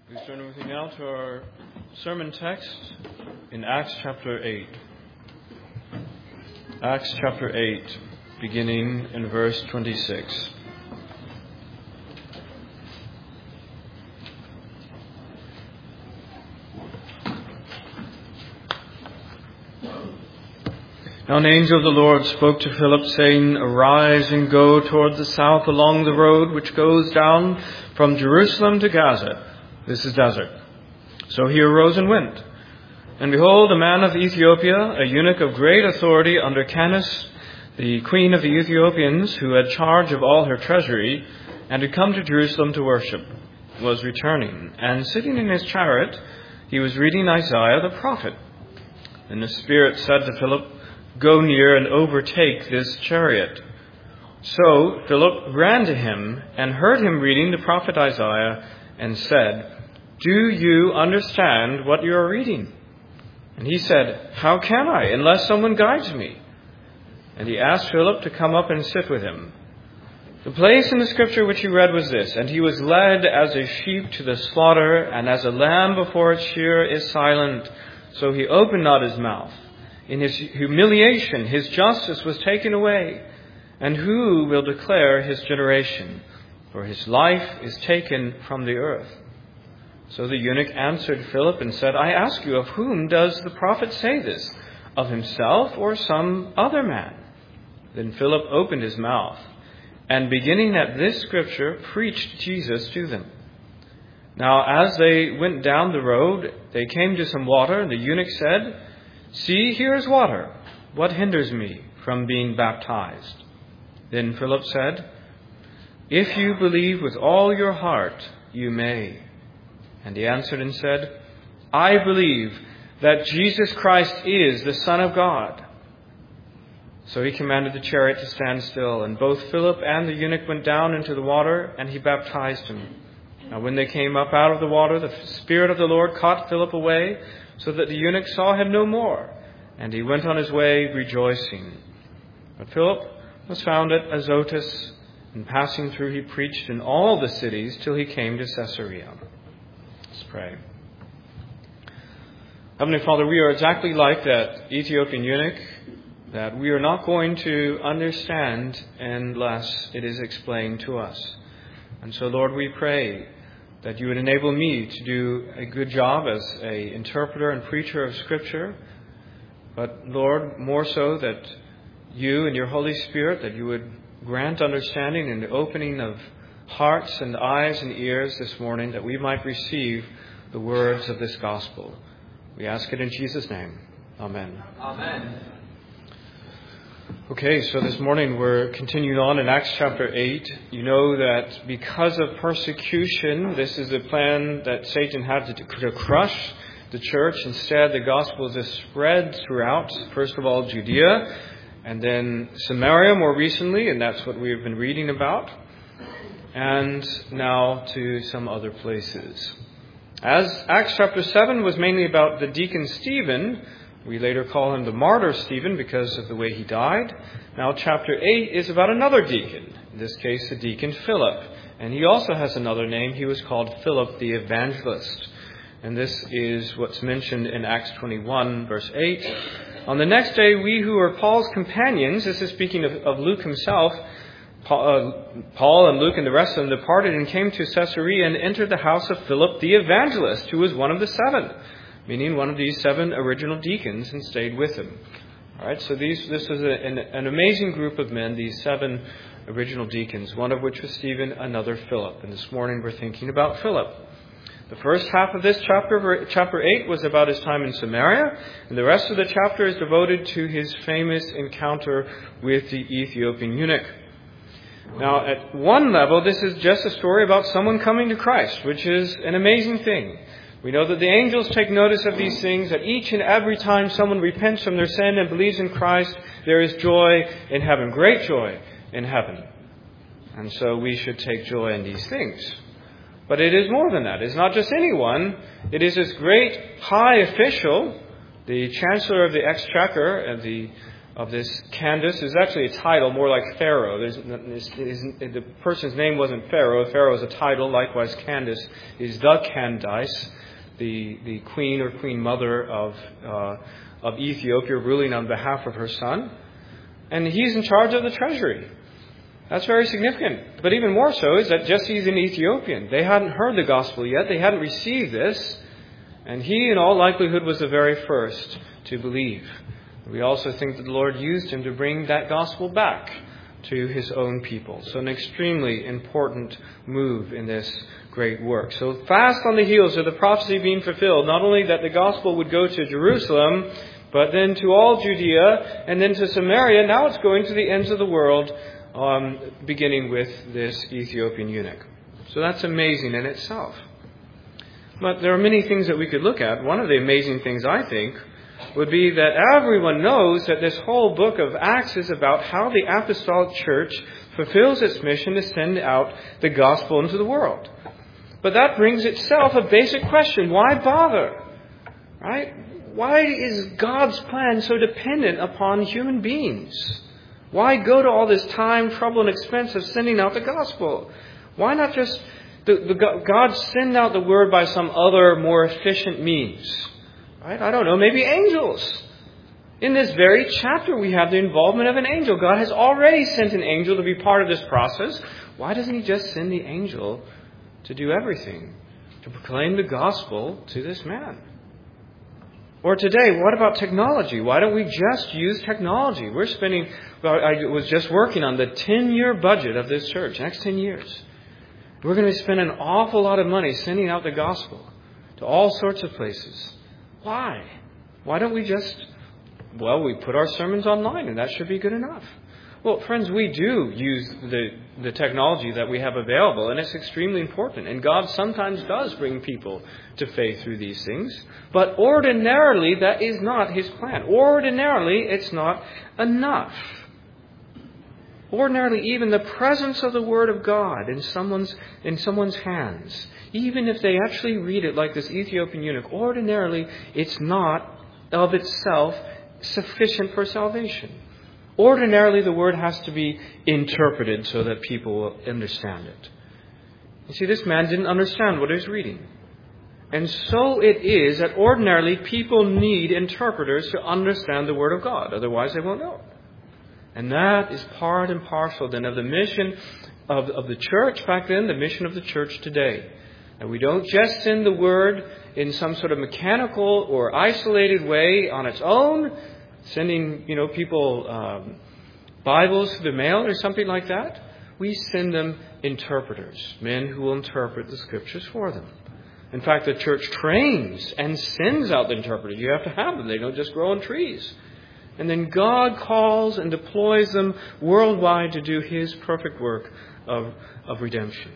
Please turn with me now to our sermon text in Acts chapter 8. Acts chapter 8, beginning in verse 26. Now an angel of the Lord spoke to Philip, saying, "Arise and go toward the south along the road which goes down from Jerusalem to Gaza." This is desert. So he arose and went. And behold, a man of Ethiopia, a eunuch of great authority under Candace, the queen of the Ethiopians, who had charge of all her treasury, and had come to Jerusalem to worship, was returning. And sitting in his chariot, he was reading Isaiah the prophet. And the Spirit said to Philip, "Go near and overtake this chariot." So Philip ran to him and heard him reading the prophet Isaiah and said, "Do you understand what you are reading?" And he said, "How can I, unless someone guides me?" And he asked Philip to come up and sit with him. The place in the scripture which he read was this: "And he was led as a sheep to the slaughter, and as a lamb before its shearer is silent, so he opened not his mouth. In his humiliation his justice was taken away. And who will declare his generation? For his life is taken from the earth." So the eunuch answered Philip and said, "I ask you, of whom does the prophet say this? Of himself or some other man?" Then Philip opened his mouth, and beginning at this scripture, preached Jesus to them. Now as they went down the road, they came to some water, and the eunuch said, "See, here is water. What hinders me from being baptized?" Then Philip said, "If you believe with all your heart, you may." And he answered and said, "I believe that Jesus Christ is the Son of God." So he commanded the chariot to stand still, and both Philip and the eunuch went down into the water, and he baptized him. Now when they came up out of the water, the Spirit of the Lord caught Philip away, so that the eunuch saw him no more, and he went on his way rejoicing. But Philip was found at Azotus, and passing through he preached in all the cities till he came to Caesarea. Let's pray. Heavenly Father, we are exactly like that Ethiopian eunuch, that we are not going to understand unless it is explained to us. And so, Lord, we pray that you would enable me to do a good job as an interpreter and preacher of Scripture. But, Lord, more so that you and your Holy Spirit, that you would grant understanding and the opening of hearts and eyes and ears this morning, that we might receive the words of this gospel. We ask it in Jesus' name. Amen. Amen. Okay, so this morning we're continuing on in Acts chapter 8. You know that because of persecution, this is the plan that Satan had to crush the church. Instead, the gospel is spread throughout, first of all, Judea, and then Samaria more recently, and that's what we've been reading about, and now to some other places. As Acts chapter 7 was mainly about the deacon Stephen, we later call him the martyr Stephen because of the way he died. Now chapter 8 is about another deacon, in this case the deacon Philip, and he also has another name. He was called Philip the Evangelist, and this is what's mentioned in Acts 21 verse 8. "On the next day, we who were Paul's companions," this is speaking of Luke himself, Paul and Luke and the rest of them departed and came to Caesarea and entered the house of Philip the Evangelist, who was one of the 7, meaning one of these 7 original deacons, and stayed with him. All right, so this was an amazing group of men, these 7 original deacons, one of which was Stephen, another Philip. And this morning we're thinking about Philip. The first half of this chapter 8, was about his time in Samaria, and the rest of the chapter is devoted to his famous encounter with the Ethiopian eunuch. Now, at one level, this is just a story about someone coming to Christ, which is an amazing thing. We know that the angels take notice of these things, that each and every time someone repents from their sin and believes in Christ, there is joy in heaven, great joy in heaven. And so we should take joy in these things. But it is more than that. It's not just anyone. It is this great high official, the Chancellor of the Exchequer and the of this Candace is actually a title, more like Pharaoh. The person's name wasn't Pharaoh. Pharaoh is a title. Likewise, Candace is the Candice, the queen or queen mother of Ethiopia, ruling on behalf of her son. And he's in charge of the treasury. That's very significant. But even more so is that Jesse's an Ethiopian. They hadn't heard the gospel yet. They hadn't received this. And he, in all likelihood, was the very first to believe. We also think that the Lord used him to bring that gospel back to his own people. So an extremely important move in this great work. So fast on the heels of the prophecy being fulfilled, not only that the gospel would go to Jerusalem, but then to all Judea, and then to Samaria. Now it's going to the ends of the world, beginning with this Ethiopian eunuch. So that's amazing in itself. But there are many things that we could look at. One of the amazing things, I think, would be that everyone knows that this whole book of Acts is about how the apostolic church fulfills its mission to send out the gospel into the world. But that brings itself a basic question. Why bother? Right? Why is God's plan so dependent upon human beings? Why go to all this time, trouble, and expense of sending out the gospel? Why not just God send out the word by some other more efficient means? Right? I don't know, maybe angels. In this very chapter we have the involvement of an angel. God has already sent an angel to be part of this process. Why doesn't he just send the angel to do everything? To proclaim the gospel to this man? Or today, what about technology? Why don't we just use technology? I was just working on the 10-year budget of this church, next 10 years. We're going to spend an awful lot of money sending out the gospel to all sorts of places. Why? Why don't we we put our sermons online and that should be good enough. Well, friends, we do use the technology that we have available, and it's extremely important. And God sometimes does bring people to faith through these things. But ordinarily, that is not his plan. Ordinarily, it's not enough. Ordinarily, even the presence of the Word of God in someone's hands, even if they actually read it like this Ethiopian eunuch, ordinarily, it's not of itself sufficient for salvation. Ordinarily, the Word has to be interpreted so that people will understand it. You see, this man didn't understand what he was reading. And so it is that ordinarily people need interpreters to understand the Word of God. Otherwise, they won't know it. And that is part and parcel then of the mission of the church back then, the mission of the church today. And we don't just send the Word in some sort of mechanical or isolated way on its own, sending, people Bibles through the mail or something like that. We send them interpreters, men who will interpret the Scriptures for them. In fact, the church trains and sends out the interpreters. You have to have them. They don't just grow on trees. And then God calls and deploys them worldwide to do his perfect work of redemption.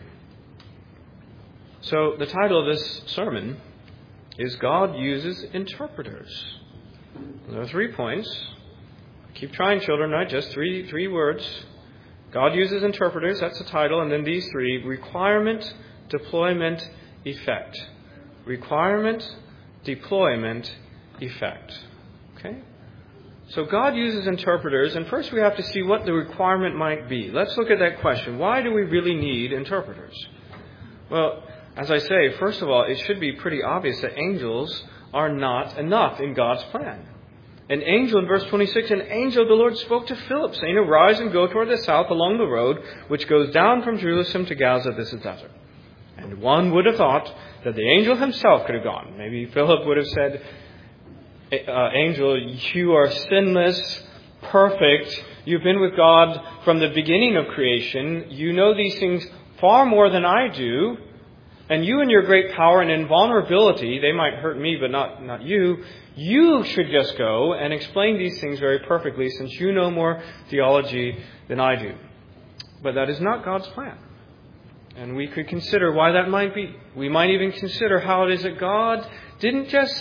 So the title of this sermon is God Uses Interpreters. There are 3 points. Keep trying, children, right? Just three words. God uses interpreters, that's the title. And then these 3, requirement, deployment, effect. Requirement, deployment, effect. Okay? So God uses interpreters, and first we have to see what the requirement might be. Let's look at that question. Why do we really need interpreters? Well, as I say, first of all, it should be pretty obvious that angels are not enough in God's plan. An angel, in verse 26, an angel of the Lord spoke to Philip, saying, "Arise and go toward the south along the road which goes down from Jerusalem to Gaza. This is desert." And one would have thought that the angel himself could have gone. Maybe Philip would have said, "Angel, you are sinless, perfect. You've been with God from the beginning of creation. You know these things far more than I do. And you in your great power and invulnerability, they might hurt me, but not you. You should just go and explain these things very perfectly, since you know more theology than I do." But that is not God's plan. And we could consider why that might be. We might even consider how it is that God didn't just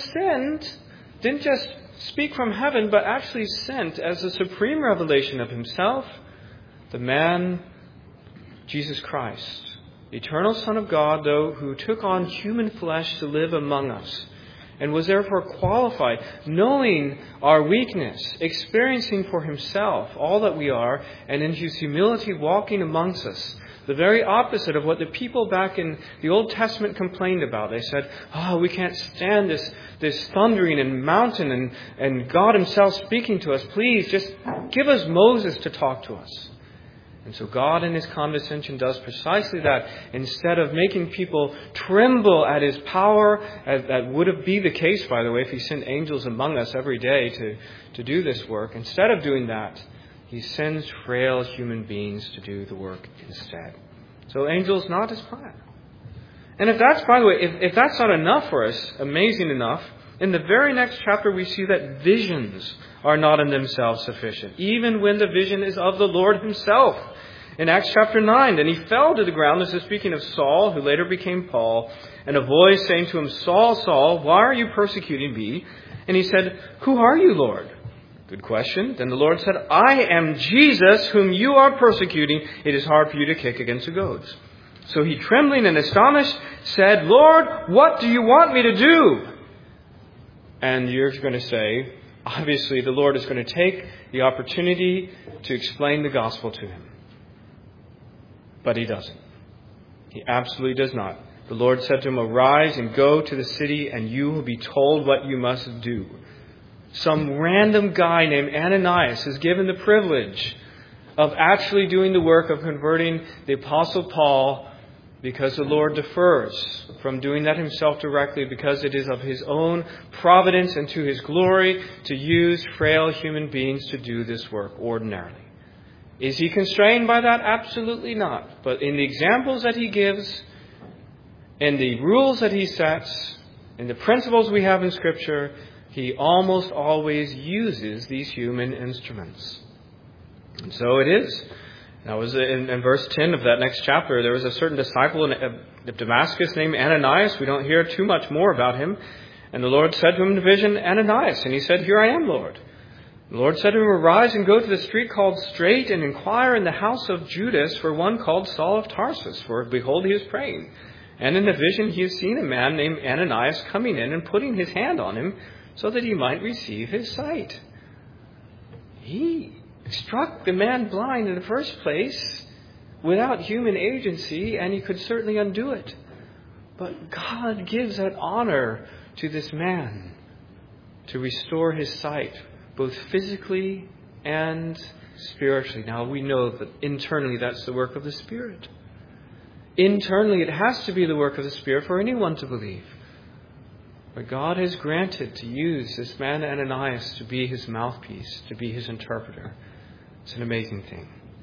speak from heaven, but actually sent as the supreme revelation of himself, the man, Jesus Christ. Eternal Son of God, though, who took on human flesh to live among us. and was therefore qualified, knowing our weakness, experiencing for himself all that we are, and in his humility walking amongst us. The very opposite of what the people back in the Old Testament complained about. They said, we can't stand this thundering and mountain and God himself speaking to us. Please just give us Moses to talk to us. And so God in his condescension does precisely that. Instead of making people tremble at his power, as that would have been the case, by the way, if he sent angels among us every day to do this work. Instead of doing that, he sends frail human beings to do the work instead. So angels not his plan. And if that's, by the way, if that's not enough for us, amazing enough, in the very next chapter we see that visions are not in themselves sufficient, even when the vision is of the Lord himself. In Acts chapter 9, then he fell to the ground. This is speaking of Saul, who later became Paul, and a voice saying to him, Saul, Saul, why are you persecuting me? And he said, Who are you, Lord? Good question. Then the Lord said, I am Jesus, whom you are persecuting. It is hard for you to kick against the goads. So he, trembling and astonished, said, Lord, what do you want me to do? And you're going to say, obviously, the Lord is going to take the opportunity to explain the gospel to him. But he doesn't. He absolutely does not. The Lord said to him, Arise and go to the city, and you will be told what you must do. Some random guy named Ananias is given the privilege of actually doing the work of converting the Apostle Paul, because the Lord defers from doing that himself directly, because it is of his own providence and to his glory to use frail human beings to do this work ordinarily. Is he constrained by that? Absolutely not. But in the examples that he gives, in the rules that he sets, in the principles we have in Scripture, he almost always uses these human instruments. And so it is. That was in verse 10 of that next chapter. There was a certain disciple of Damascus named Ananias. We don't hear too much more about him. And the Lord said to him in the vision, Ananias. And he said, Here I am, Lord. The Lord said to him, Arise and go to the street called Straight, and inquire in the house of Judas for one called Saul of Tarsus. For behold, he is praying. And in the vision he has seen a man named Ananias coming in and putting his hand on him, so that he might receive his sight. He struck the man blind in the first place without human agency, and he could certainly undo it. But God gives that honor to this man to restore his sight, both physically and spiritually. Now we know that internally that's the work of the Spirit. Internally it has to be the work of the Spirit for anyone to believe. But God has granted to use this man Ananias to be his mouthpiece, to be his interpreter. It's an amazing thing.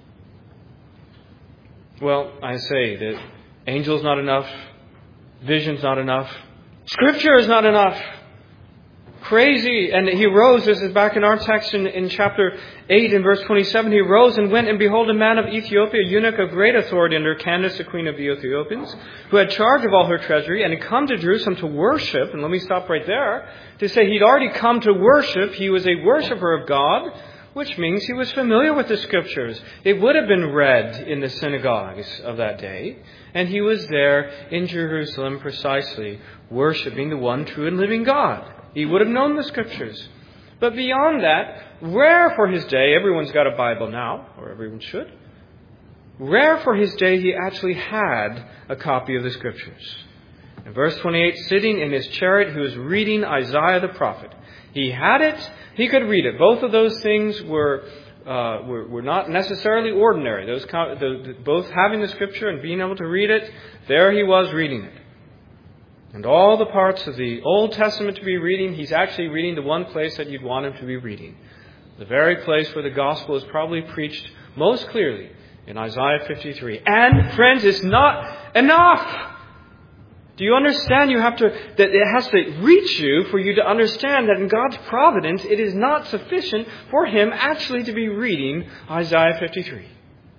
Well, I say that angels not enough, vision's not enough, Scripture is not enough. Crazy. And he rose, this is back in our text in chapter 8 in verse 27, he rose and went, and behold, a man of Ethiopia, a eunuch of great authority under Candace, the queen of the Ethiopians, who had charge of all her treasury, and had come to Jerusalem to worship. And let me stop right there to say he'd already come to worship. He was a worshiper of God, which means he was familiar with the Scriptures. It would have been read in the synagogues of that day. And he was there in Jerusalem precisely, worshiping the one true and living God. He would have known the Scriptures. But beyond that, rare for his day, everyone's got a Bible now, or everyone should. Rare for his day, he actually had a copy of the Scriptures. In verse 28, sitting in his chariot, he was reading Isaiah the prophet. He had it, he could read it. Both of those things were not necessarily ordinary. Both having the Scripture and being able to read it, there he was reading it. And all the parts of the Old Testament to be reading, he's actually reading the one place that you'd want him to be reading. The very place where the gospel is probably preached most clearly in Isaiah 53. And, friends, it's not enough. Do you understand? That it has to reach you for you to understand that in God's providence, it is not sufficient for him actually to be reading Isaiah 53.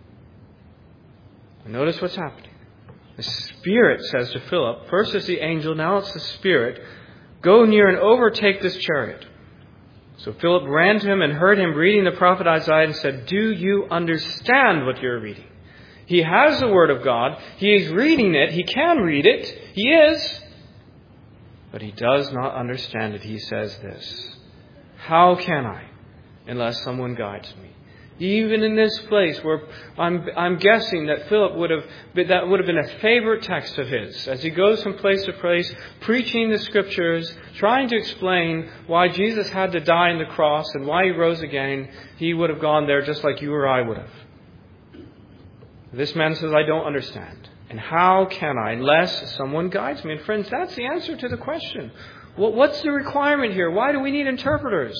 And notice what's happening. The Spirit says to Philip, first it's the angel, now it's the Spirit, go near and overtake this chariot. So Philip ran to him and heard him reading the prophet Isaiah and said, do you understand what you're reading? He has the Word of God. He is reading it. He can read it. He is. but he does not understand it. He says this, "How can I, unless someone guides me?" Even in this place where I'm guessing that Philip would have been a favorite text of his, as he goes from place to place, preaching the Scriptures, trying to explain why Jesus had to die on the cross and why he rose again, he would have gone there just like you or I would have. This man says, "I don't understand. And how can I unless someone guides me?" And friends, that's the answer to the question. What's the requirement here? Why do we need interpreters?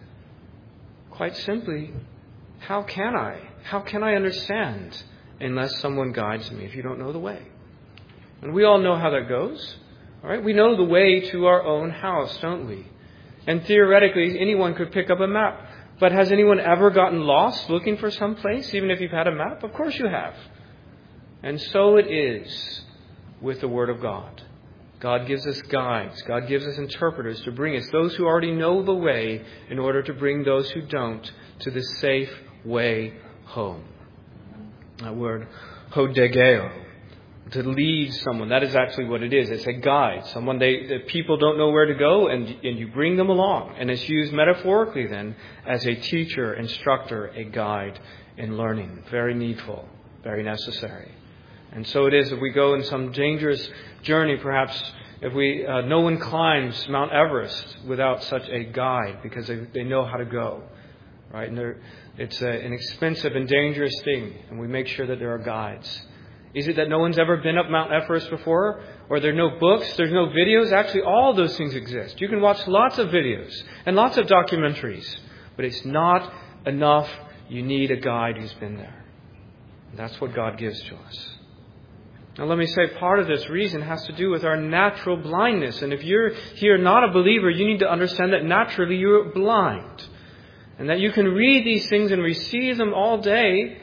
Quite simply, how can I? How can I understand unless someone guides me if you don't know the way? And we all know how that goes. All right? We know the way to our own house, don't we? And theoretically, anyone could pick up a map. But has anyone ever gotten lost looking for some place, even if you've had a map? Of course you have. And so it is with the Word of God. God gives us guides. God gives us interpreters to bring us, those who already know the way, in order to bring those who don't to the safe way home. That word, hodegeo, to lead someone. That is actually what it is. It's a guide. Someone the people don't know where to go, and you bring them along. And it's used metaphorically then as a teacher, instructor, a guide in learning. Very needful, very necessary. And so it is if we go in some dangerous journey, perhaps if no one climbs Mount Everest without such a guide, because they know how to go, right? And it's an expensive and dangerous thing, and we make sure that there are guides. Is it that no one's ever been up Mount Everest before? Or there are no books, there's no videos? Actually, all those things exist. You can watch lots of videos and lots of documentaries, but it's not enough. You need a guide who's been there. And that's what God gives to us. Now let me say, part of this reason has to do with our natural blindness. And if you're here not a believer, you need to understand that naturally you're blind. And that you can read these things and receive them all day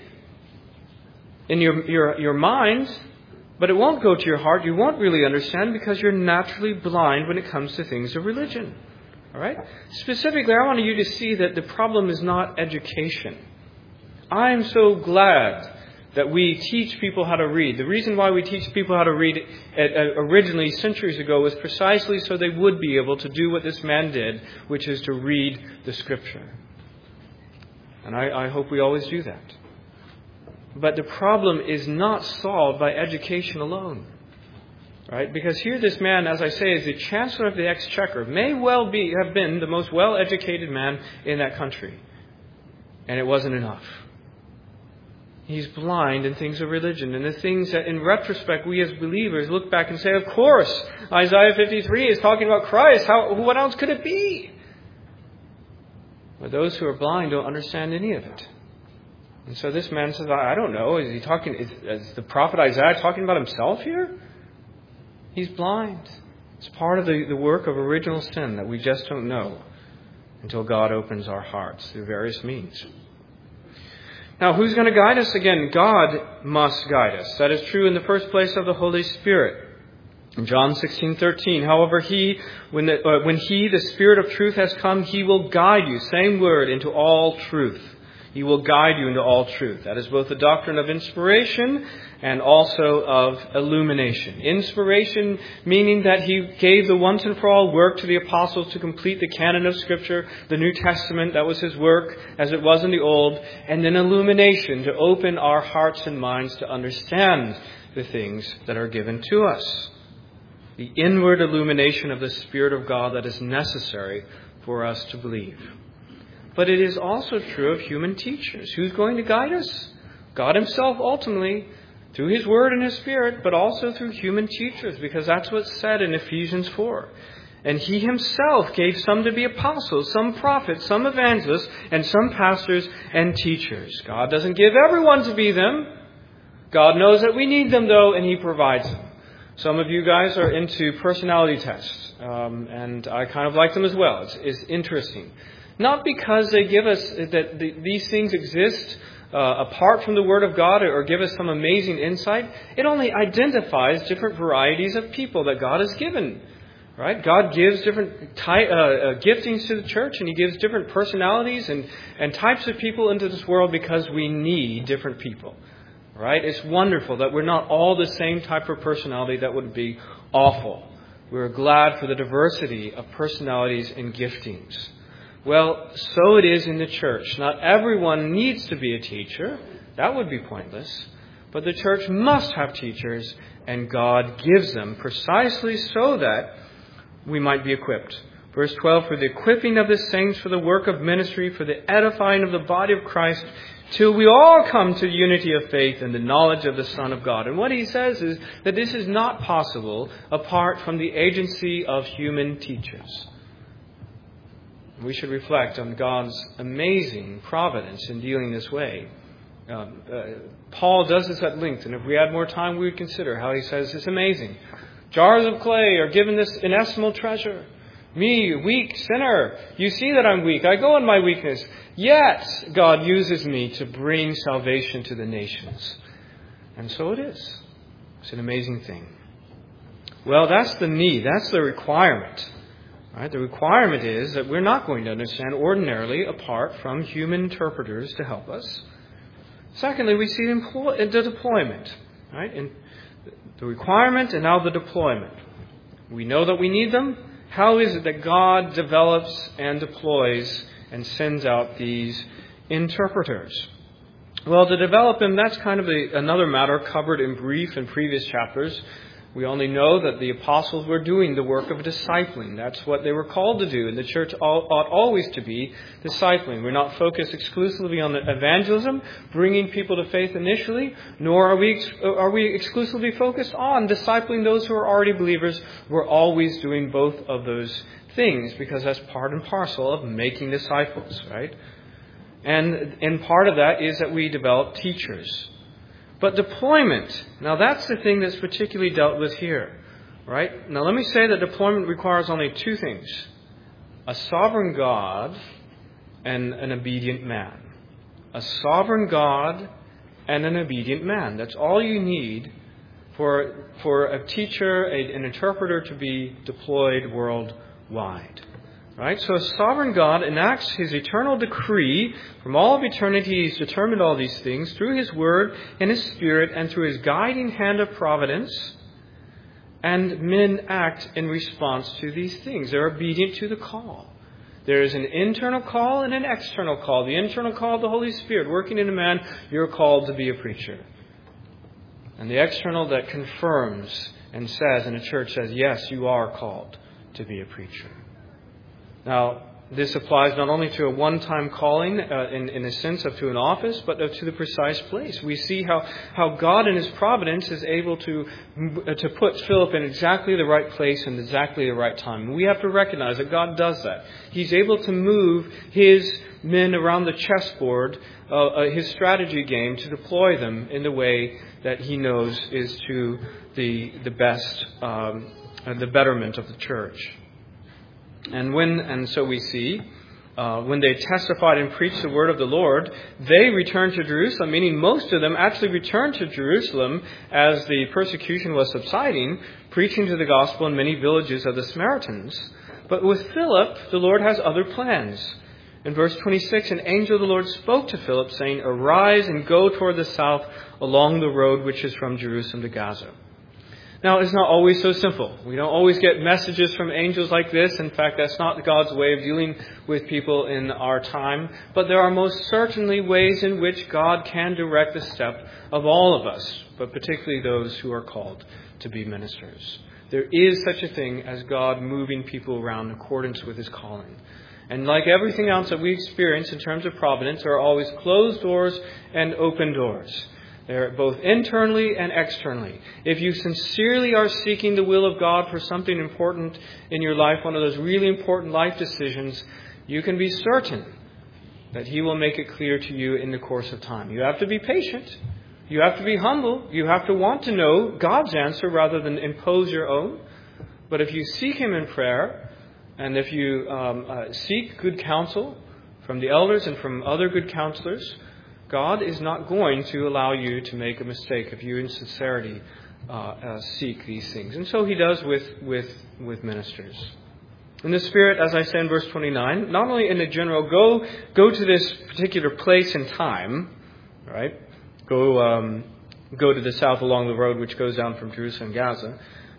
in your mind, but it won't go to your heart. You won't really understand because you're naturally blind when it comes to things of religion. All right? Specifically, I want you to see that the problem is not education. I'm so glad that we teach people how to read. The reason why we teach people how to read originally centuries ago was precisely so they would be able to do what this man did, which is to read the Scripture. And I hope we always do that. But the problem is not solved by education alone. Right? Because here this man, as I say, is the Chancellor of the Exchequer, may well have been the most well-educated man in that country. And it wasn't enough. He's blind in things of religion, and the things that in retrospect we as believers look back and say, of course, Isaiah 53 is talking about Christ. What else could it be? But those who are blind don't understand any of it. And so this man says, I don't know. Is the prophet Isaiah talking about himself here? He's blind. It's part of the work of original sin that we just don't know until God opens our hearts through various means. Now, who's going to guide us? Again, God must guide us. That is true in the first place of the Holy Spirit. In John 16:13, however, when He, the Spirit of truth, has come, He will guide you, same word, into all truth. He will guide you into all truth. That is both the doctrine of inspiration and also of illumination. Inspiration meaning that He gave the once and for all work to the apostles to complete the canon of Scripture, the New Testament. That was His work as it was in the Old. And then illumination to open our hearts and minds to understand the things that are given to us. The inward illumination of the Spirit of God that is necessary for us to believe. But it is also true of human teachers. Who's going to guide us? God Himself, ultimately, through His Word and His Spirit, but also through human teachers, because that's what's said in Ephesians 4. And He Himself gave some to be apostles, some prophets, some evangelists, and some pastors and teachers. God doesn't give everyone to be them. God knows that we need them, though, and He provides them. Some of you guys are into personality tests, and I kind of like them as well. It's interesting. Not because they give us that these things exist apart from the Word of God or give us some amazing insight. It only identifies different varieties of people that God has given. Right? God gives different giftings to the church, and He gives different personalities and types of people into this world because we need different people. Right? It's wonderful that we're not all the same type of personality. That would be awful. We're glad for the diversity of personalities and giftings. Well, so it is in the church. Not everyone needs to be a teacher. That would be pointless. But the church must have teachers, and God gives them precisely so that we might be equipped. Verse 12, for the equipping of the saints for the work of ministry, for the edifying of the body of Christ, till we all come to unity of faith and the knowledge of the Son of God. And what he says is that this is not possible apart from the agency of human teachers. We should reflect on God's amazing providence in dealing this way. Paul does this at length, and if we had more time, we would consider how he says it's amazing. Jars of clay are given this inestimable treasure. Me, weak sinner, you see that I'm weak. I go in my weakness. Yet God uses me to bring salvation to the nations. And so it is. It's an amazing thing. Well, that's the need. That's the requirement. Right? The requirement is that we're not going to understand ordinarily apart from human interpreters to help us. Secondly, we see the deployment. Right? And the requirement and now the deployment. We know that we need them. How is it that God develops and deploys and sends out these interpreters? Well, to develop them, that's kind of another matter covered in brief in previous chapters. We only know that the apostles were doing the work of discipling. That's what they were called to do, and the church ought always to be discipling. We're not focused exclusively on evangelism, bringing people to faith initially, nor are we exclusively focused on discipling those who are already believers. We're always doing both of those things because that's part and parcel of making disciples, right? And part of that is that we develop teachers. But deployment, now that's the thing that's particularly dealt with here, right? Now let me say that deployment requires only two things: a sovereign God and an obedient man. A sovereign God and an obedient man. That's all you need for a teacher, an interpreter to be deployed worldwide. Right? So a sovereign God enacts His eternal decree. From all of eternity, He's determined all these things through His Word and His Spirit and through His guiding hand of providence. And men act in response to these things. They're obedient to the call. There is an internal call and an external call. The internal call of the Holy Spirit working in a man, you're called to be a preacher. And the external that confirms and says, and the church says, yes, you are called to be a preacher. Now, this applies not only to a one-time calling in a sense of to an office, but to the precise place. We see how God in His providence is able to put Philip in exactly the right place and exactly the right time. We have to recognize that God does that. He's able to move His men around the chessboard, His strategy game, to deploy them in the way that He knows is to the best, the betterment of the church. And so we see, when they testified and preached the word of the Lord, they returned to Jerusalem, meaning most of them actually returned to Jerusalem as the persecution was subsiding, preaching to the gospel in many villages of the Samaritans. But with Philip, the Lord has other plans. In verse 26, an angel of the Lord spoke to Philip, saying, "Arise and go toward the south along the road which is from Jerusalem to Gaza." Now, it's not always so simple. We don't always get messages from angels like this. In fact, that's not God's way of dealing with people in our time. But there are most certainly ways in which God can direct the step of all of us, but particularly those who are called to be ministers. There is such a thing as God moving people around in accordance with His calling. And like everything else that we experience in terms of providence, there are always closed doors and open doors. They're both internally and externally. If you sincerely are seeking the will of God for something important in your life, one of those really important life decisions, you can be certain that He will make it clear to you in the course of time. You have to be patient. You have to be humble. You have to want to know God's answer rather than impose your own. But if you seek Him in prayer, and if you seek good counsel from the elders and from other good counselors, God is not going to allow you to make a mistake if you in sincerity seek these things. And so He does with ministers. In the Spirit, as I say in verse 29, not only in the general, go to this particular place and time, right? Go to the south along the road which goes down from Jerusalem and Gaza.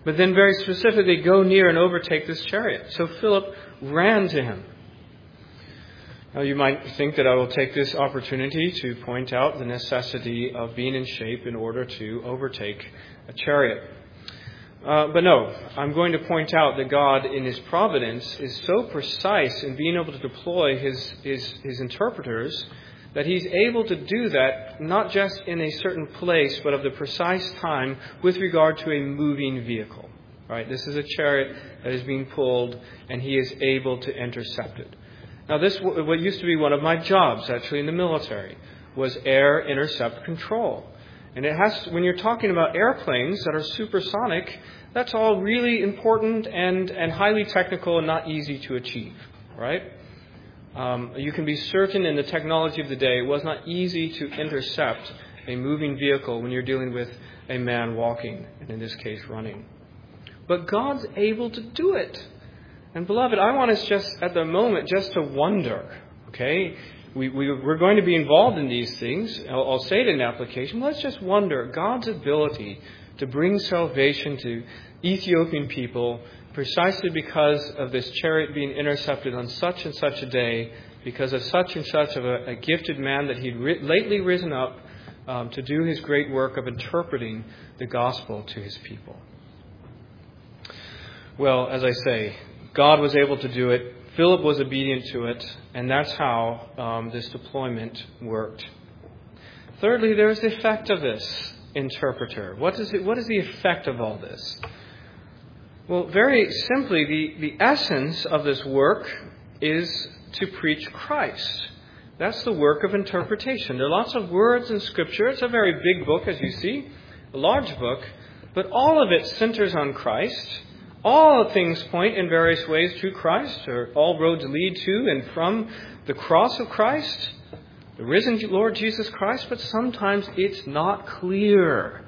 But then very specifically, go near and overtake this chariot. So Philip ran to him. Now you might think that I will take this opportunity to point out the necessity of being in shape in order to overtake a chariot. But no, I'm going to point out that God in His providence is so precise in being able to deploy His interpreters that He's able to do that not just in a certain place, but of the precise time with regard to a moving vehicle. Right? This is a chariot that is being pulled, and He is able to intercept it. Now, this what used to be one of my jobs, actually, in the military, was air intercept control. And it has, when you're talking about airplanes that are supersonic, that's all really important and highly technical and not easy to achieve, right? You can be certain in the technology of the day it was not easy to intercept a moving vehicle when you're dealing with a man walking, and in this case running. But God's able to do it. And beloved, I want us just at the moment just to wonder, okay? We're going to be involved in these things. I'll say it in application. Let's just wonder God's ability to bring salvation to Ethiopian people precisely because of this chariot being intercepted on such and such a day, because of such and such of a gifted man that he'd lately risen up to do his great work of interpreting the gospel to his people. Well, as I say, God was able to do it. Philip was obedient to it, and that's how this deployment worked. Thirdly, there's the effect of this interpreter. What is the effect of all this? Well, very simply, the essence of this work is to preach Christ. That's the work of interpretation. There are lots of words in Scripture. It's a very big book, as you see, a large book, but all of it centers on Christ. All things point in various ways to Christ, or all roads lead to and from the cross of Christ, the risen Lord Jesus Christ, but sometimes it's not clear.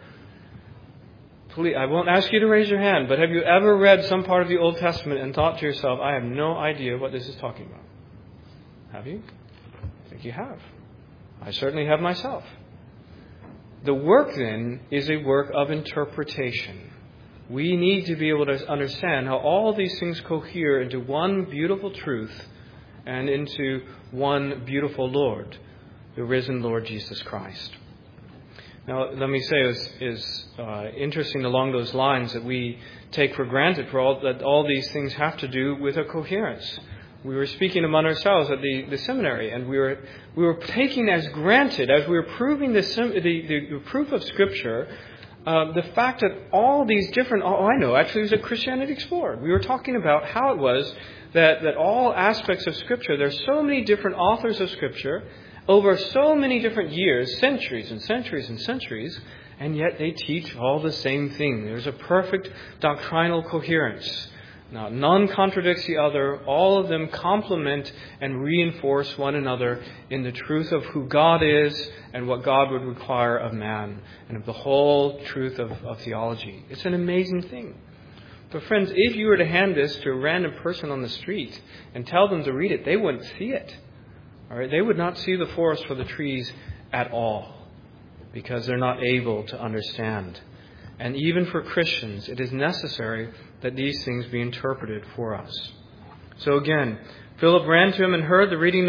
Please, I won't ask you to raise your hand, but have you ever read some part of the Old Testament and thought to yourself, I have no idea what this is talking about? Have you? I think you have. I certainly have myself. The work, then, is a work of interpretation. We need to be able to understand how all these things cohere into one beautiful truth and into one beautiful Lord, the risen Lord Jesus Christ. Now, let me say is interesting along those lines that we take for granted that all these things have to do with a coherence. We were speaking among ourselves at the seminary, and we were taking as granted, as we were proving the proof of Scripture, the fact that all these different... actually it was at Christianity Explored. We were talking about how it was that all aspects of Scripture, there's so many different authors of Scripture over so many different years, centuries and centuries and centuries, and yet they teach all the same thing. There's a perfect doctrinal coherence. Now, none contradicts the other. All of them complement and reinforce one another in the truth of who God is and what God would require of man, and of the whole truth of theology. It's an amazing thing. But friends, if you were to hand this to a random person on the street and tell them to read it, they wouldn't see it. All right? They would not see the forest for the trees at all, because they're not able to understand. And even for Christians, it is necessary that these things be interpreted for us. So again, Philip ran to him and heard him reading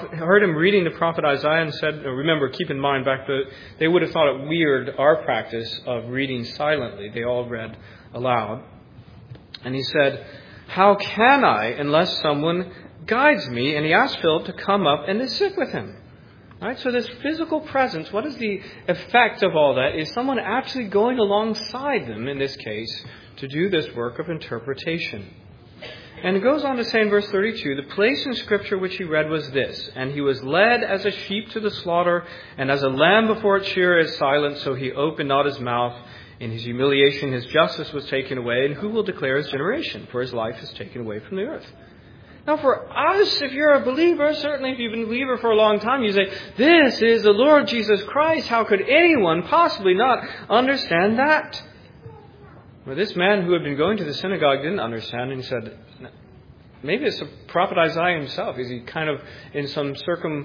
the prophet Isaiah, and said, remember, keep in mind, they would have thought it weird, our practice of reading silently. They all read aloud. And he said, how can I unless someone guides me? And he asked Philip to come up and to sit with him. Right? So this physical presence, what is the effect of all that? Is someone actually going alongside them, in this case, to do this work of interpretation. And it goes on to say in verse 32, the place in Scripture which he read was this: and he was led as a sheep to the slaughter, and as a lamb before its shearer is silent, so he opened not his mouth. In his humiliation his justice was taken away, and who will declare his generation? For his life is taken away from the earth. Now for us, if you're a believer, certainly if you've been a believer for a long time, you say, this is the Lord Jesus Christ. How could anyone possibly not understand that? Well, this man who had been going to the synagogue didn't understand, and he said, maybe it's the prophet Isaiah himself. Is he kind of in some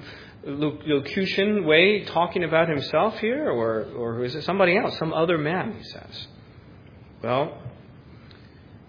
circumlocution way talking about himself here? Or is it somebody else, some other man, he says? Well,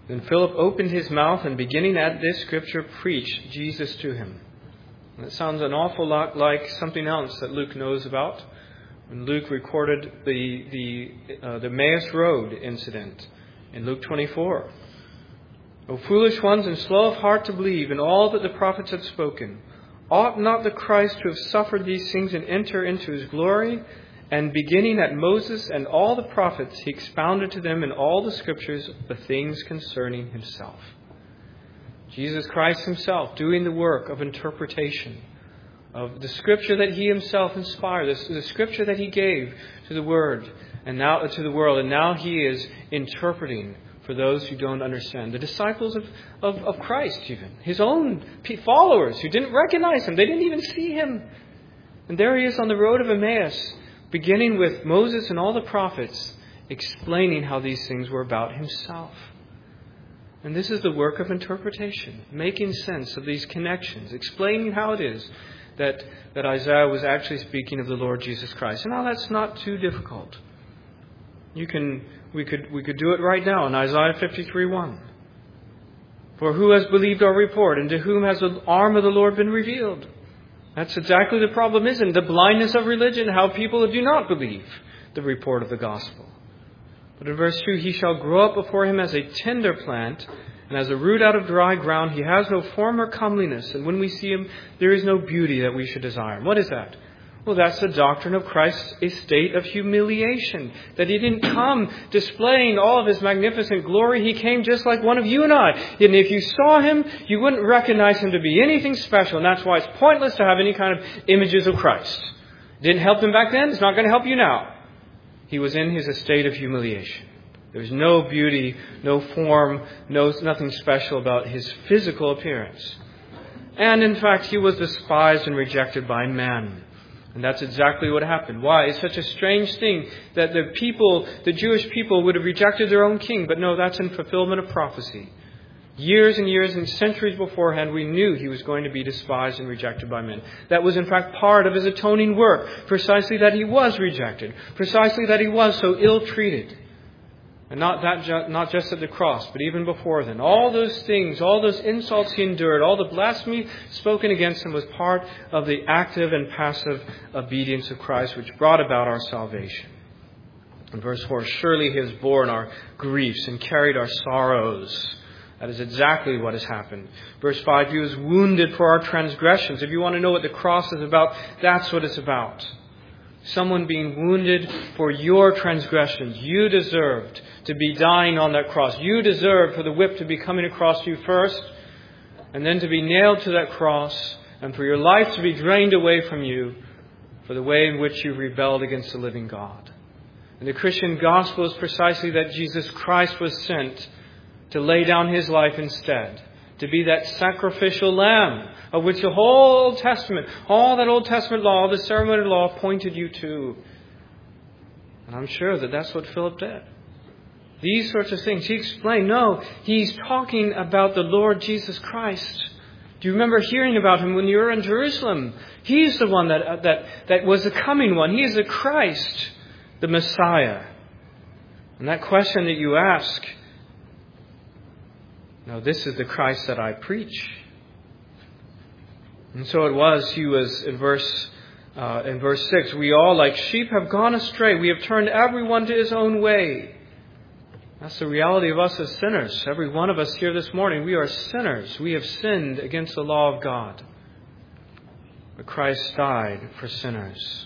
Then Philip opened his mouth and, beginning at this scripture, preached Jesus to him. And it sounds an awful lot like something else that Luke knows about. When Luke recorded the Emmaus Road incident in Luke 24. O foolish ones and slow of heart to believe in all that the prophets have spoken, ought not the Christ to have suffered these things and enter into his glory? And beginning at Moses and all the prophets, he expounded to them in all the scriptures the things concerning himself. Jesus Christ himself doing the work of interpretation of the scripture that he himself inspired, the scripture that he gave to the word and now to the world, and now he is interpreting for those who don't understand. The disciples of Christ, even his own followers who didn't recognize him, they didn't even see him. And there he is on the road of Emmaus, beginning with Moses and all the prophets, explaining how these things were about himself. And this is the work of interpretation, making sense of these connections, explaining how it is that Isaiah was actually speaking of the Lord Jesus Christ. And now that's not too difficult. We could do it right now in Isaiah 53:1. For who has believed our report, and to whom has the arm of the Lord been revealed? That's exactly the problem, isn't it? The blindness of religion, how people do not believe the report of the gospel. But in verse 2, he shall grow up before him as a tender plant, and as a root out of dry ground. He has no form or comeliness, and when we see him, there is no beauty that we should desire him. What is that? Well, that's the doctrine of Christ's estate of humiliation. That he didn't come displaying all of his magnificent glory. He came just like one of you and I. And if you saw him, you wouldn't recognize him to be anything special. And that's why it's pointless to have any kind of images of Christ. It didn't help him back then. It's not going to help you now. He was in his estate of humiliation. There was no beauty, no form, nothing special about his physical appearance. And in fact, he was despised and rejected by man. And that's exactly what happened. Why? It's such a strange thing that the Jewish people would have rejected their own king. But no, that's in fulfillment of prophecy. Years and years and centuries beforehand, we knew he was going to be despised and rejected by men. That was in fact part of his atoning work. Precisely that he was rejected. Precisely that he was so ill-treated. And not just at the cross, but even before then. All those things, all those insults he endured, all the blasphemy spoken against him was part of the active and passive obedience of Christ, which brought about our salvation. In verse 4, surely he has borne our griefs and carried our sorrows. That is exactly what has happened. Verse 5, he was wounded for our transgressions. If you want to know what the cross is about, that's what it's about. Someone being wounded for your transgressions. You deserved to be dying on that cross. You deserved for the whip to be coming across you first, and then to be nailed to that cross, and for your life to be drained away from you for the way in which you rebelled against the living God. And the Christian gospel is precisely that Jesus Christ was sent to lay down his life instead, to be that sacrificial lamb of which the whole Old Testament, all that Old Testament law, the ceremonial law pointed you to. And I'm sure that that's what Philip did. These sorts of things. He explained, no, he's talking about the Lord Jesus Christ. Do you remember hearing about him when you were in Jerusalem? He's the one that was the coming one. He is the Christ, the Messiah. And that question that you ask, no, this is the Christ that I preach. And so it was, he was in verse 6, we all like sheep have gone astray. We have turned everyone to his own way. That's the reality of us as sinners. Every one of us here this morning, we are sinners. We have sinned against the law of God. But Christ died for sinners.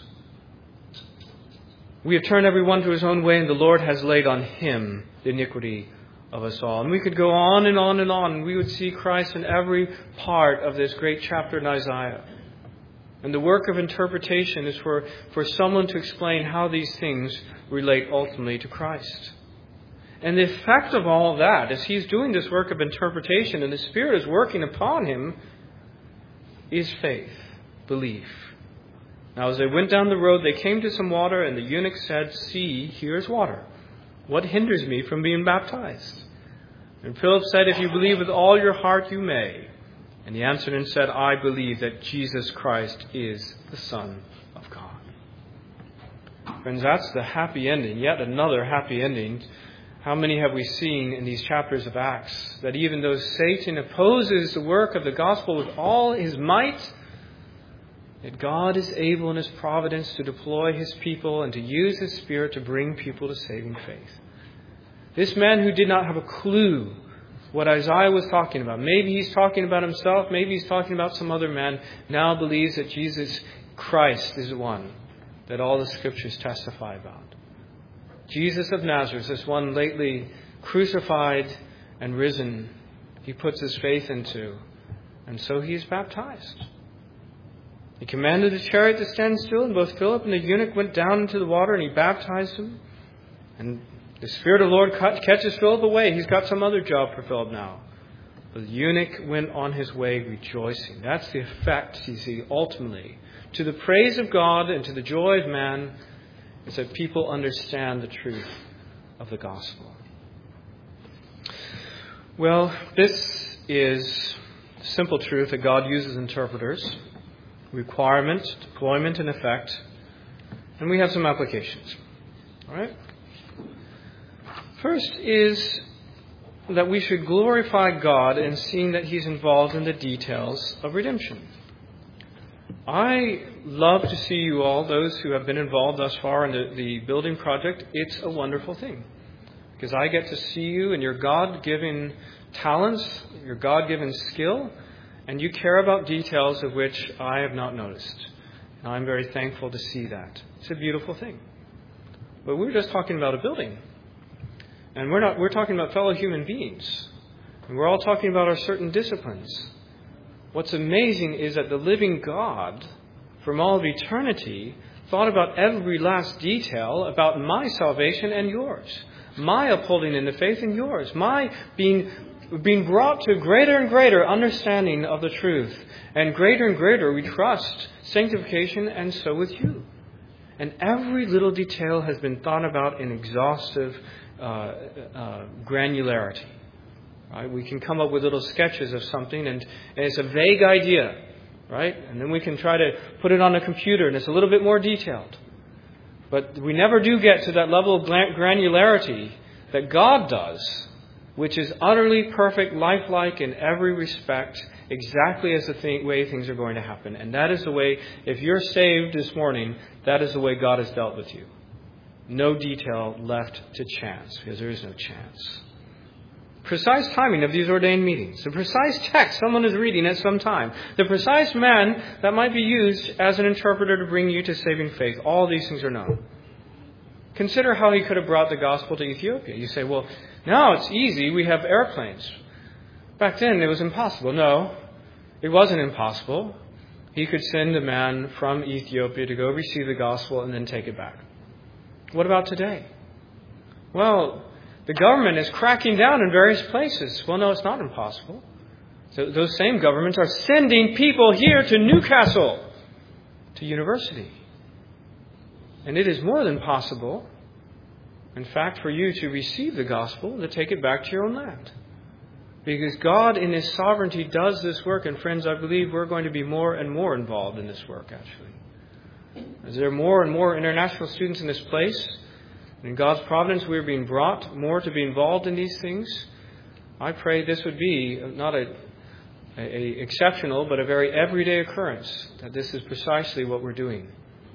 We have turned everyone to his own way, and the Lord has laid on him the iniquity of us all. And we could go on and on and on, and we would see Christ in every part of this great chapter in Isaiah. And the work of interpretation is for someone to explain how these things relate ultimately to Christ. And the effect of all of that, as he's doing this work of interpretation and the Spirit is working upon him, is faith, belief. Now as they went down the road, they came to some water, and the eunuch said, see, here is water. What hinders me from being baptized? And Philip said, if you believe with all your heart, you may. And he answered and said, I believe that Jesus Christ is the Son of God. Friends, that's the happy ending, yet another happy ending, How many have we seen in these chapters of Acts that even though Satan opposes the work of the gospel with all his might, that God is able in His providence to deploy His people and to use His Spirit to bring people to saving faith. This man who did not have a clue what Isaiah was talking about, maybe he's talking about himself, maybe he's talking about some other man, now believes that Jesus Christ is the one that all the Scriptures testify about. Jesus of Nazareth, this one lately crucified and risen, he puts his faith into, and so he is baptized. He commanded the chariot to stand still, and both Philip and the eunuch went down into the water, and he baptized him. And the Spirit of the Lord catches Philip away. He's got some other job for Philip now. But the eunuch went on his way rejoicing. That's the effect, you see, ultimately. To the praise of God and to the joy of man, is that people understand the truth of the gospel. Well, this is simple truth that God uses interpreters. Requirement, deployment, and effect. And we have some applications. All right? First is that we should glorify God in seeing that He's involved in the details of redemption. I love to see you all, those who have been involved thus far in the building project. It's a wonderful thing. Because I get to see you and your God-given talents, your God-given skill, and you care about details of which I have not noticed. And I'm very thankful to see that. It's a beautiful thing. But we're just talking about a building. And we're talking about fellow human beings. And we're all talking about our certain disciplines. What's amazing is that the living God, from all of eternity, thought about every last detail about my salvation and yours. My upholding in the faith and yours. My being brought to greater and greater understanding of the truth. And greater we trust sanctification, and so with you. And every little detail has been thought about in exhaustive granularity. Right? We can come up with little sketches of something, and it's a vague idea, right? And then we can try to put it on a computer, and it's a little bit more detailed. But we never do get to that level of granularity that God does, which is utterly perfect, lifelike in every respect, exactly as the way things are going to happen. And that is the way, if you're saved this morning, that is the way God has dealt with you. No detail left to chance, because there is no chance. Precise timing of these ordained meetings. The precise text someone is reading at some time. The precise man that might be used as an interpreter to bring you to saving faith. All these things are known. Consider how he could have brought the gospel to Ethiopia. You say, well, now it's easy. We have airplanes. Back then it was impossible. No, it wasn't impossible. He could send a man from Ethiopia to go receive the gospel and then take it back. What about today? Well, the government is cracking down in various places. Well, no, it's not impossible. So those same governments are sending people here to Newcastle, to university. And it is more than possible, in fact, for you to receive the gospel and to take it back to your own land. Because God in His sovereignty does this work. And friends, I believe we're going to be more and more involved in this work, actually. As there are more and more international students in this place, and in God's providence we are being brought more to be involved in these things, I pray this would be not a exceptional, but a very everyday occurrence, that this is precisely what we're doing.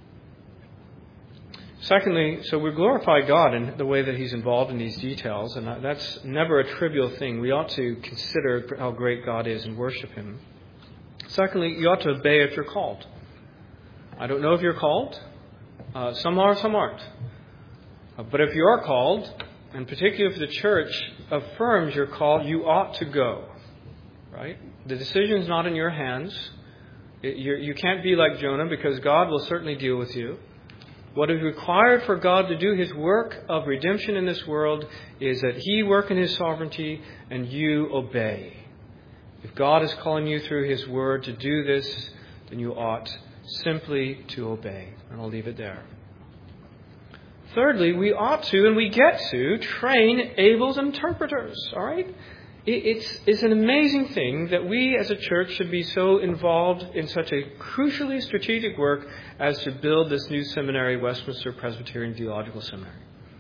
Secondly, so we glorify God in the way that He's involved in these details, and that's never a trivial thing. We ought to consider how great God is and worship Him. Secondly, you ought to obey if you're called. I don't know if you're called. Some are, some aren't. But if you are called, and particularly if the church affirms your call, you ought to go. Right? The decision is not in your hands. You can't be like Jonah, because God will certainly deal with you. What is required for God to do His work of redemption in this world is that He work in His sovereignty and you obey. If God is calling you through His Word to do this, then you ought simply to obey. And I'll leave it there. Thirdly, we ought to, and we get to, train able interpreters. All right? It's an amazing thing that we as a church should be so involved in such a crucially strategic work as to build this new seminary, Westminster Presbyterian Theological Seminary.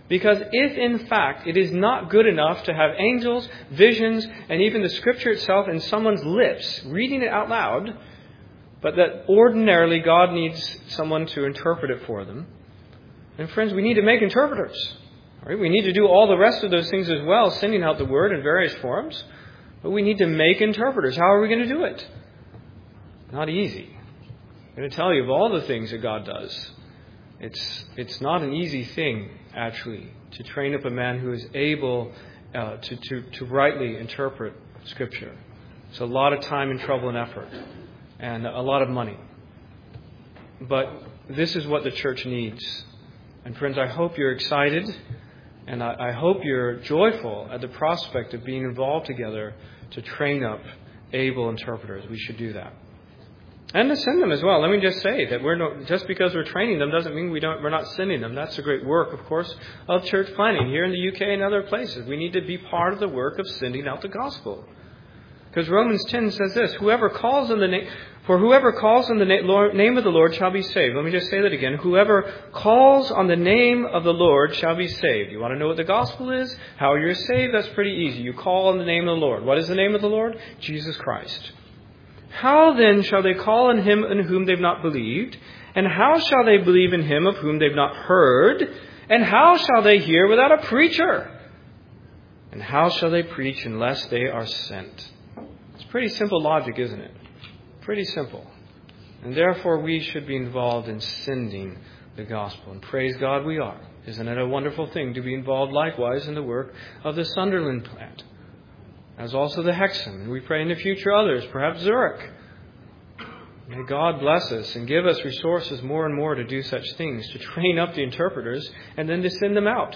Because if in fact it is not good enough to have angels, visions, and even the Scripture itself in someone's lips, reading it out loud, but that ordinarily God needs someone to interpret it for them, and friends, we need to make interpreters. Right? We need to do all the rest of those things as well, sending out the Word in various forms. But we need to make interpreters. How are we going to do it? Not easy. I'm going to tell you of all the things that God does. It's not an easy thing, actually, to train up a man who is able to rightly interpret Scripture. It's a lot of time and trouble and effort, and a lot of money. But this is what the church needs. And friends, I hope you're excited, and I hope you're joyful at the prospect of being involved together to train up able interpreters. We should do that. And to send them as well. Let me just say that just because we're training them doesn't mean we're not sending them. That's a great work, of course, of church planting here in the UK and other places. We need to be part of the work of sending out the gospel. Because Romans 10 says this, whoever calls on the name of the Lord shall be saved. Let me just say that again. Whoever calls on the name of the Lord shall be saved. You want to know what the gospel is? How you're saved? That's pretty easy. You call on the name of the Lord. What is the name of the Lord? Jesus Christ. How then shall they call on him in whom they've not believed? And how shall they believe in him of whom they've not heard? And how shall they hear without a preacher? And how shall they preach unless they are sent? It's pretty simple logic, isn't it? Pretty simple. And therefore we should be involved in sending the gospel. And praise God we are. Isn't it a wonderful thing to be involved likewise in the work of the Sunderland plant? As also the Hexham. And we pray in the future others, perhaps Zurich. May God bless us and give us resources more and more to do such things, to train up the interpreters and then to send them out.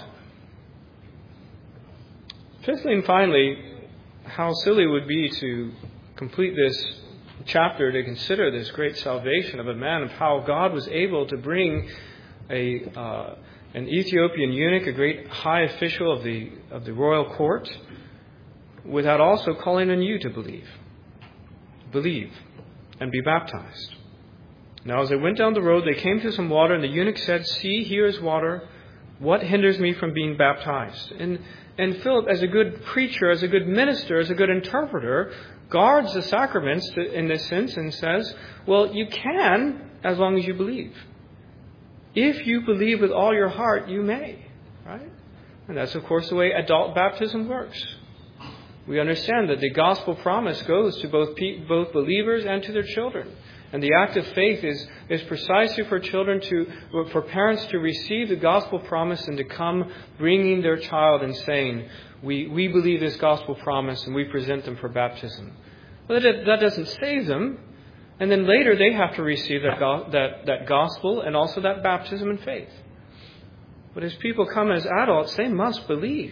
Fifthly and finally, how silly it would be to complete this chapter to consider this great salvation of a man, of how God was able to bring an Ethiopian eunuch, a great high official of the royal court, without also calling on you to believe. Believe and be baptized. Now as they went down the road, they came to some water, and the eunuch said, see, here is water. What hinders me from being baptized? And Philip, as a good preacher, as a good minister, as a good interpreter, guards the sacraments in this sense and says, well, you can as long as you believe. If you believe with all your heart, you may. Right? And that's, of course, the way adult baptism works. We understand that the gospel promise goes to both believers and to their children. And the act of faith is precisely for for parents to receive the gospel promise and to come bringing their child and saying, we believe this gospel promise and we present them for baptism. But that doesn't save them. And then later they have to receive that gospel and also that baptism in faith. But as people come as adults, they must believe.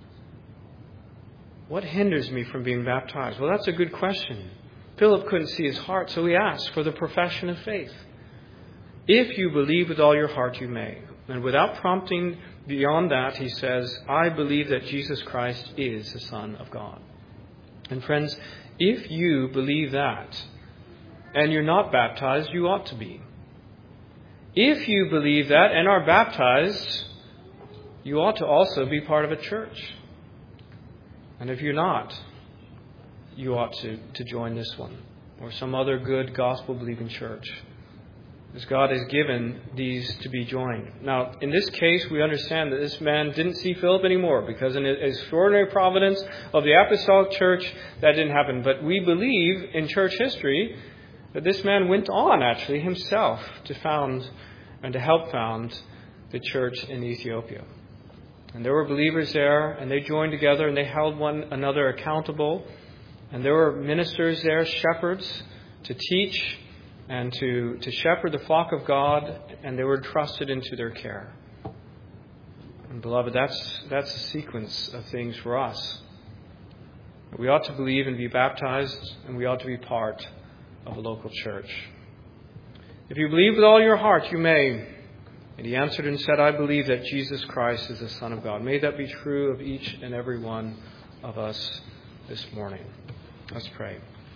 What hinders me from being baptized? Well, that's a good question. Philip couldn't see his heart, so he asked for the profession of faith. If you believe with all your heart, you may. And without prompting beyond that, he says, I believe that Jesus Christ is the Son of God. And friends, if you believe that, and you're not baptized, you ought to be. If you believe that and are baptized, you ought to also be part of a church. And if you're not, you ought to join this one or some other good gospel-believing church, as God has given these to be joined. Now, in this case, we understand that this man didn't see Philip anymore because in the extraordinary providence of the apostolic church, that didn't happen. But we believe in church history that this man went on, actually, himself to found and to help found the church in Ethiopia. And there were believers there, and they joined together, and they held one another accountable. And there were ministers there, shepherds, to teach and to shepherd the flock of God, and they were entrusted into their care. And beloved, that's the sequence of things for us. We ought to believe and be baptized, and we ought to be part of a local church. If you believe with all your heart, you may. And he answered and said, I believe that Jesus Christ is the Son of God. May that be true of each and every one of us this morning. Let's pray.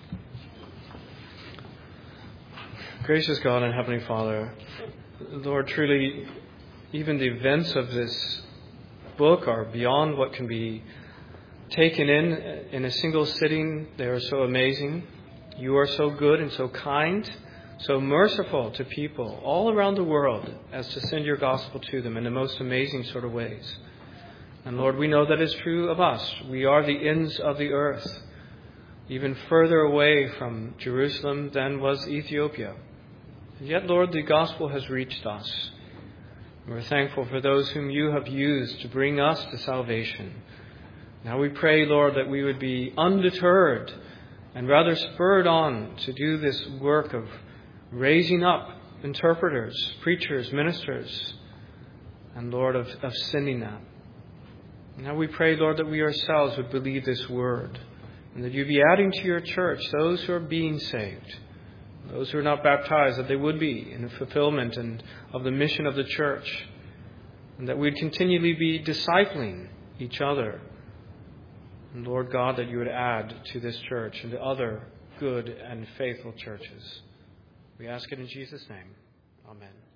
Gracious God and Heavenly Father, Lord, truly, even the events of this book are beyond what can be taken in a single sitting. They are so amazing. You are so good and so kind, so merciful to people all around the world as to send your gospel to them in the most amazing sort of ways. And Lord, we know that is true of us. We are the ends of the earth, even further away from Jerusalem than was Ethiopia. And yet, Lord, the gospel has reached us. We're thankful for those whom you have used to bring us to salvation. Now we pray, Lord, that we would be undeterred and rather spurred on to do this work of raising up interpreters, preachers, ministers, and, Lord, of sending that. Now we pray, Lord, that we ourselves would believe this word, and that you be adding to your church those who are being saved, those who are not baptized, that they would be in fulfillment and of the mission of the church, and that we'd continually be discipling each other. And Lord God, that you would add to this church and to other good and faithful churches. We ask it in Jesus' name. Amen.